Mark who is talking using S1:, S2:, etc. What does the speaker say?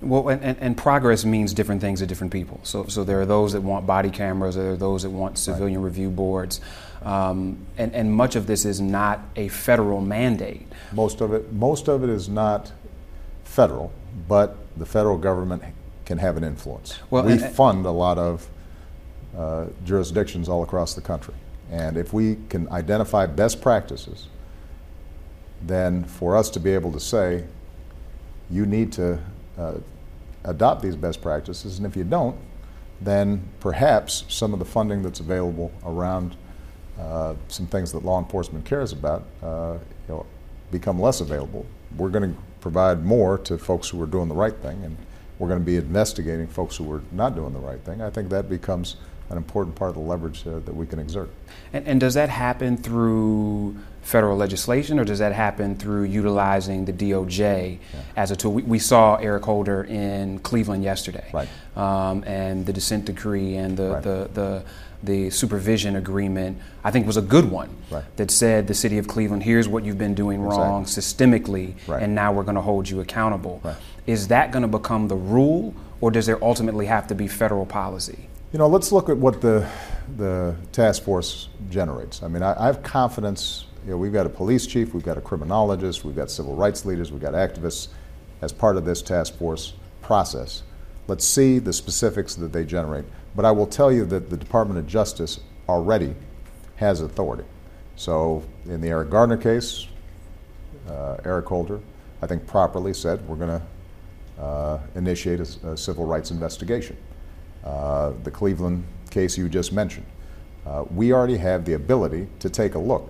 S1: Well, and progress means different things to different people. So there are those that want body cameras, there are those that want civilian review boards, and much of this is not a federal mandate.
S2: Most of it is not federal, but the federal government can have an influence. Well, we fund a lot of jurisdictions all across the country, and if we can identify best practices, then for us to be able to say, you need to adopt these best practices, and if you don't, then perhaps some of the funding that's available around some things that law enforcement cares about become less available. We're going to provide more to folks who are doing the right thing, and we're going to be investigating folks who are not doing the right thing. I think that becomes an important part of the leverage that we can exert.
S1: And does that happen through federal legislation, or does that happen through utilizing the DOJ as a tool? We saw Eric Holder in Cleveland yesterday, and the dissent decree and the supervision agreement, I think, was a good one that said the city of Cleveland, here's what you've been doing wrong systemically, and now we're going to hold you accountable. Is that going to become the rule, or does there ultimately have to be federal policy?
S2: You know, let's look at what the task force generates. I mean, I have confidence. You know, we've got a police chief, we've got a criminologist, we've got civil rights leaders, we've got activists as part of this task force process. Let's see the specifics that they generate. But I will tell you that the Department of Justice already has authority. So in the Eric Gardner case, Eric Holder, I think, properly said we're going to initiate a civil rights investigation. The Cleveland case you just mentioned, we already have the ability to take a look